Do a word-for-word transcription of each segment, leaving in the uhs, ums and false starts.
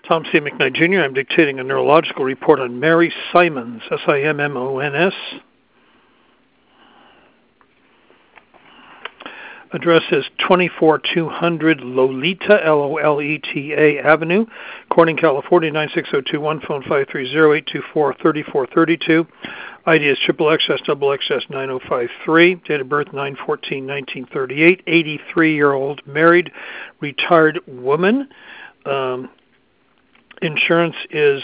Tom C. McKnight, Junior I'm dictating a neurological report on Mary Simons, S I M M O N S. Address is twenty-four two hundred Lolita, L O L E T A Avenue, Corning, California, nine six zero two one, phone five three zero, eight two four, three four three two. I D is triple X S double X S nine zero five three. Date of birth nine fourteen nineteen thirty-eight. eighty-three-year-old married, retired woman. Um, insurance is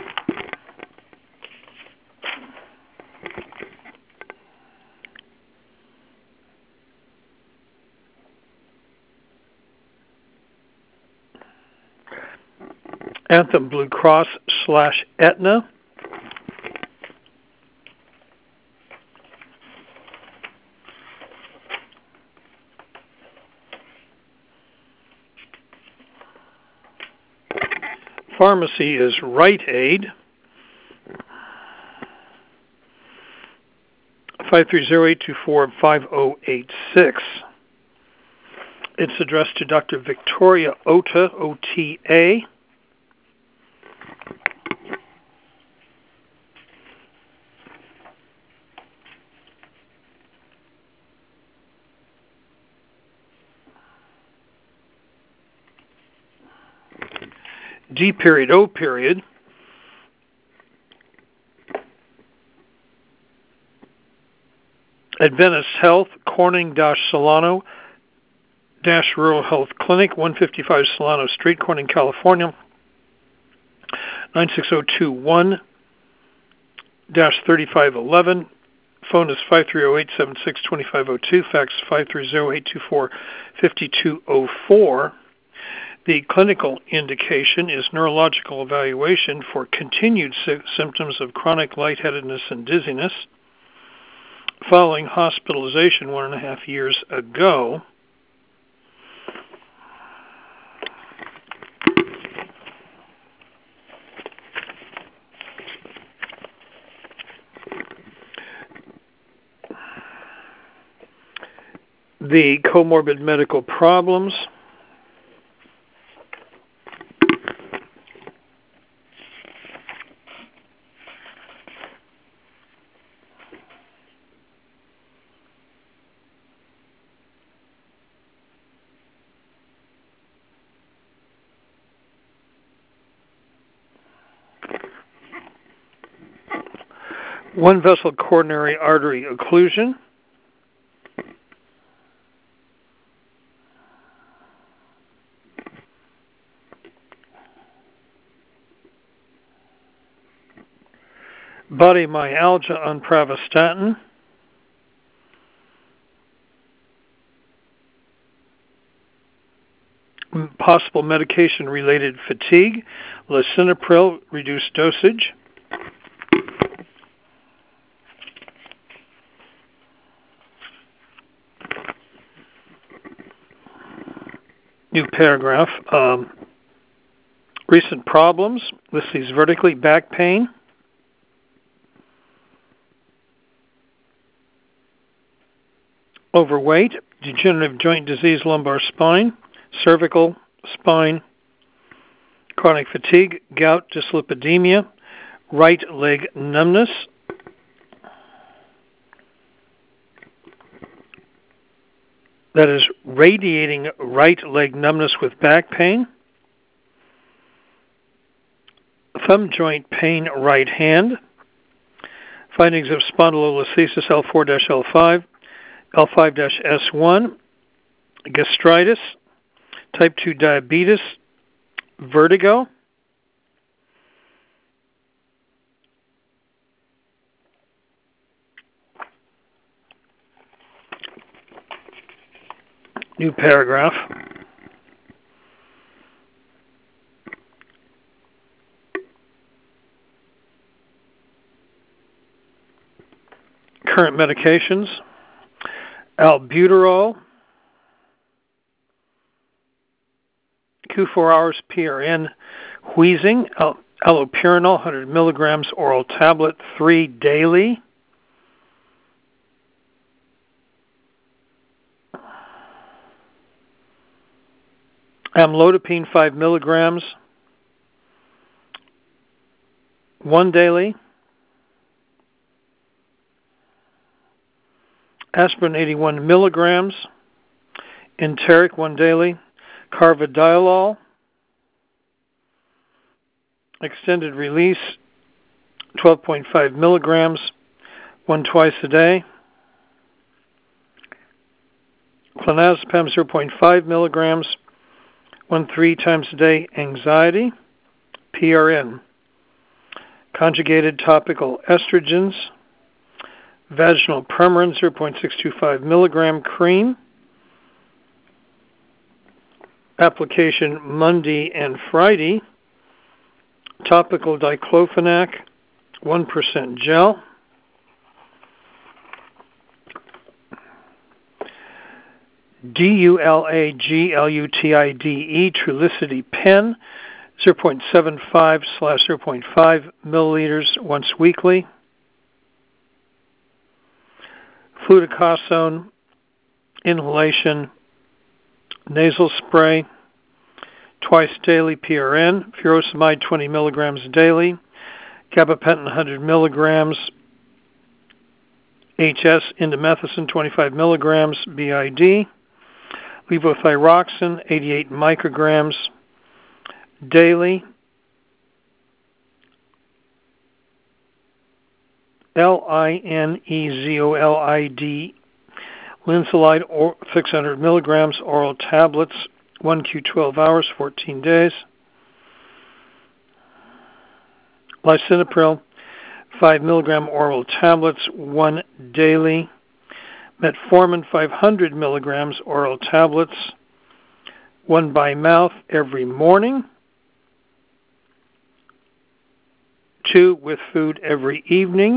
Anthem Blue Cross slash Aetna. Pharmacy is Rite Aid. five three zero, eight two four, five zero eight six. It's addressed to Doctor Victoria Ota, O T A. D period, O period. Adventist Health, Corning Solano Rural Health Clinic, one fifty-five Solano Street, Corning, California, nine six zero two one, thirty-five eleven. Phone is five three zero, eight seven six, two five zero two. Fax five three zero, eight two four, five two zero four. The clinical indication is neurological evaluation for continued sy- symptoms of chronic lightheadedness and dizziness following hospitalization one and a half years ago. The comorbid medical problems. One vessel coronary artery occlusion. Body myalgia on pravastatin. Possible medication-related fatigue. Lisinopril, reduced dosage. New paragraph. Um, recent problems. List these vertically. Back pain. Overweight. Degenerative joint disease, lumbar spine. Cervical spine. Chronic fatigue. Gout, dyslipidemia. Right leg numbness. That is radiating right leg numbness with back pain. Thumb joint pain, right hand. Findings of spondylolisthesis L four L five, L five S one, gastritis, type two diabetes, vertigo. New paragraph. Current medications. Albuterol, Q four hours P R N, wheezing, al- allopurinol, one hundred milligrams oral tablet, three daily. Amlodipine, five milligrams. one daily. Aspirin eighty-one milligrams. Enteric one daily. Carvedilol. Extended release twelve point five milligrams. One twice a day. Clonazepam zero point five milligrams. One three times a day. Anxiety. P R N. Conjugated topical estrogens. Vaginal Premarin zero point six two five milligram cream. Application Monday and Friday. Topical diclofenac one percent gel. D U L A G L U T I D E Trulicity Pen zero point seven five slash zero point five milliliters once weekly. Fluticasone inhalation nasal spray twice daily. P R N. Furosemide twenty milligrams daily. Gabapentin one hundred milligrams. H S indomethacin twenty-five milligrams B I D. Levothyroxine eighty-eight micrograms daily. L I N E Z O L I D, Linezolid or six hundred milligrams oral tablets, one Q twelve hours, fourteen days. Lisinopril, five milligram oral tablets, one daily. Metformin, five hundred milligrams oral tablets, one by mouth every morning. Two with food every evening.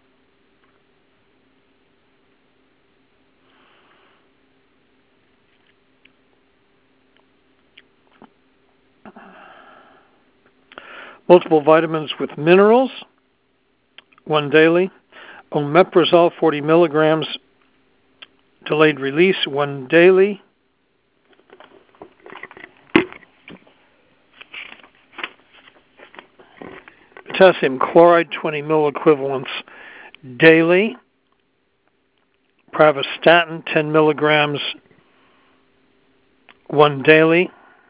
Multiple vitamins with minerals, one daily. Omeprazole, forty milligrams, delayed release, one daily. Potassium chloride, twenty milliequivalents daily. Pravastatin, ten milligrams, one daily.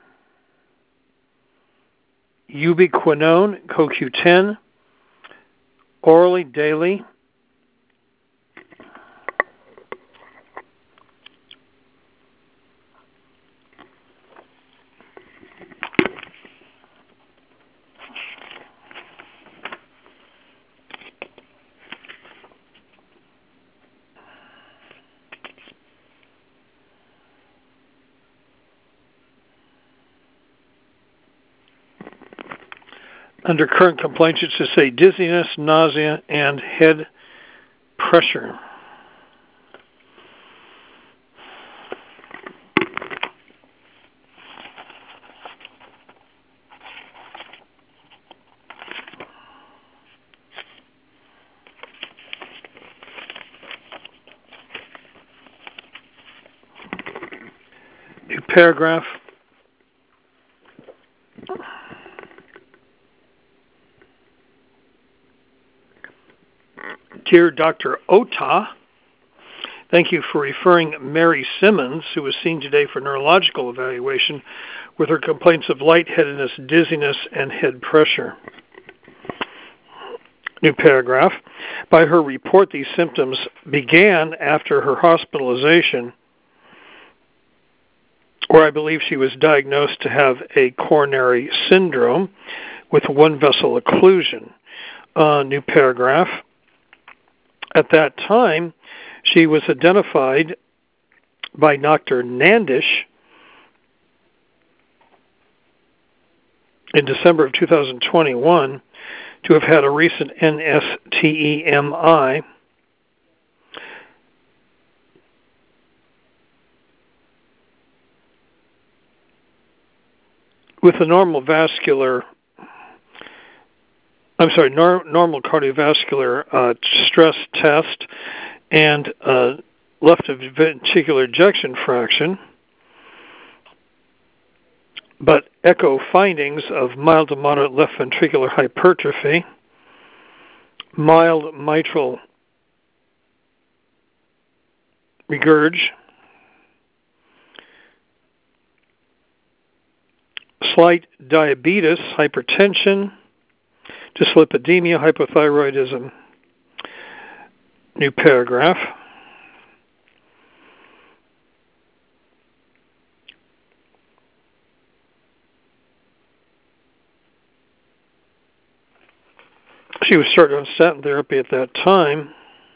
Ubiquinone, C O Q ten, orally daily. Under current complaints, it should say dizziness, nausea, and head pressure. New paragraph. Dear Doctor Ota, thank you for referring Mary Simmons, who was seen today for neurological evaluation with her complaints of lightheadedness, dizziness, and head pressure. New paragraph. By her report, these symptoms began after her hospitalization, where I believe she was diagnosed to have a coronary syndrome with one vessel occlusion. Uh, new paragraph. At that time, she was identified by Doctor Nandish in December of two thousand twenty-one to have had a recent N S T E M I. With a normal vascular I'm sorry, nor, normal cardiovascular uh, stress test and uh, left ventricular ejection fraction, but echo findings of mild to moderate left ventricular hypertrophy, mild mitral regurg, slight diabetes, hypertension, dyslipidemia, hypothyroidism. New paragraph. She was started on statin therapy at that time,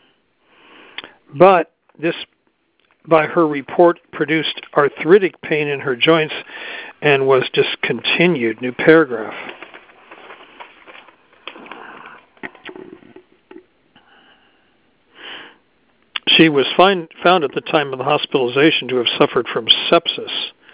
but this, by her report, produced arthritic pain in her joints and was discontinued. New paragraph. She was find, found at the time of the hospitalization to have suffered from sepsis.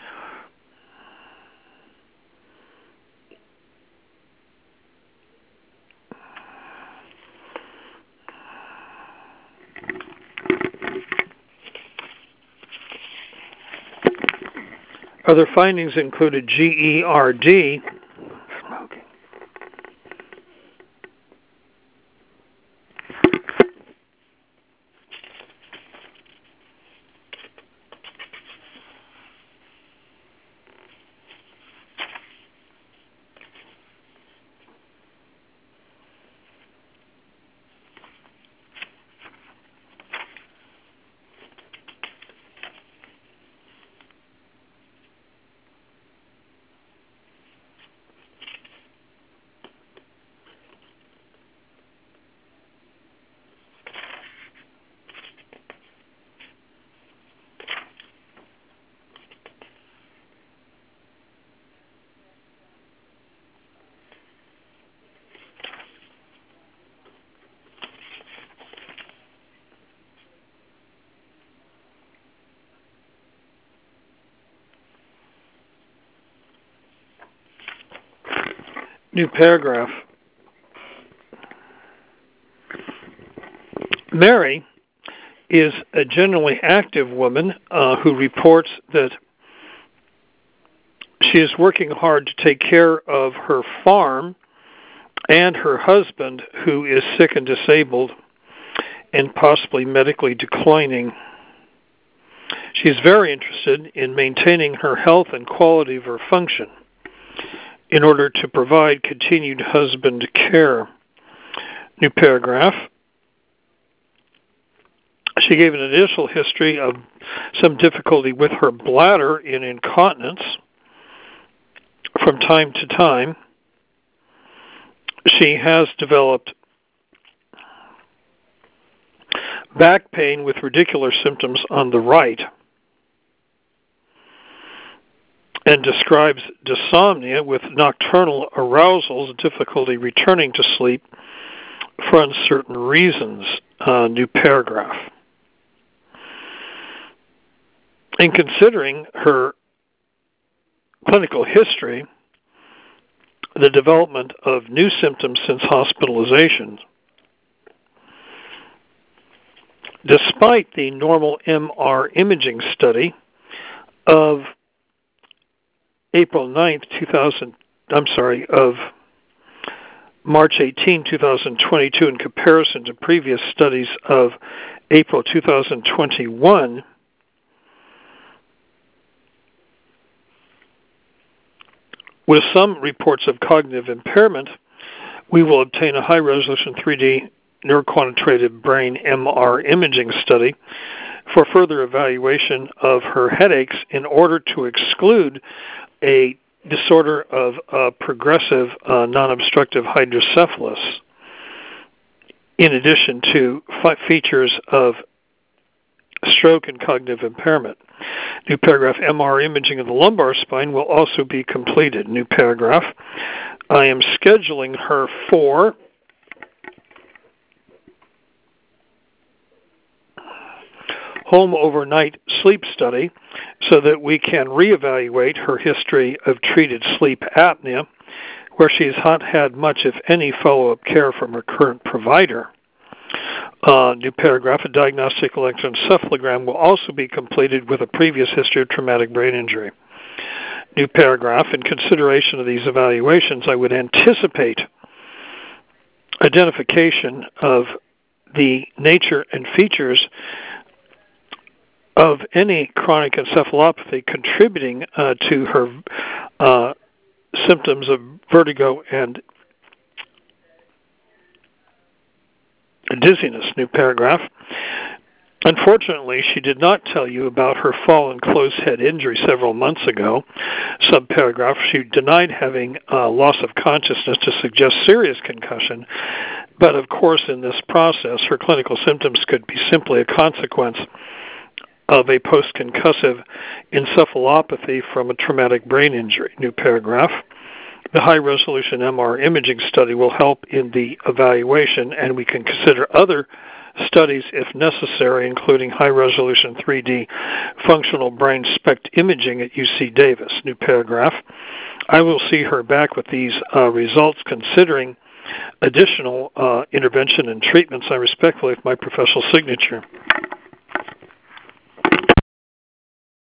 Other findings included G E R D, smoking, New paragraph. Mary is a generally active woman uh, who reports that she is working hard to take care of her farm and her husband, who is sick and disabled and possibly medically declining. She is very interested in maintaining her health and quality of her function in order to provide continued husband care. New paragraph. She gave an initial history of some difficulty with her bladder in incontinence from time to time. She has developed back pain with radicular symptoms on the right, and describes dysomnia with nocturnal arousals, difficulty returning to sleep for uncertain reasons. Uh, new paragraph. In considering her clinical history, the development of new symptoms since hospitalization, despite the normal M R imaging study of April ninth, two thousand, I'm sorry, of March eighteenth, two thousand twenty-two, in comparison to previous studies of April two thousand twenty-one, with some reports of cognitive impairment, we will obtain a high-resolution three D neuroquantitative brain M R imaging study for further evaluation of her headaches in order to exclude a disorder of uh, progressive uh, non-obstructive hydrocephalus, in addition to f- features of stroke and cognitive impairment. New paragraph. M R imaging of the lumbar spine will also be completed. New paragraph. I am scheduling her for home overnight sleep study so that we can reevaluate her history of treated sleep apnea, where she has not had much, if any, follow-up care from her current provider. Uh, new paragraph. A diagnostic electroencephalogram will also be completed with a previous history of traumatic brain injury. New paragraph. In consideration of these evaluations, I would anticipate identification of the nature and features of any chronic encephalopathy contributing uh, to her uh, symptoms of vertigo and dizziness. New paragraph. Unfortunately, she did not tell you about her fall and closed head injury several months ago. Subparagraph. She denied having uh, loss of consciousness to suggest serious concussion, but of course in this process her clinical symptoms could be simply a consequence of a post-concussive encephalopathy from a traumatic brain injury. New paragraph. The high-resolution M R imaging study will help in the evaluation, and we can consider other studies if necessary, including high-resolution three D functional brain SPECT imaging at U C Davis. New paragraph. I will see her back with these uh, results, considering additional uh, intervention and treatments. I respectfully, with my professional signature.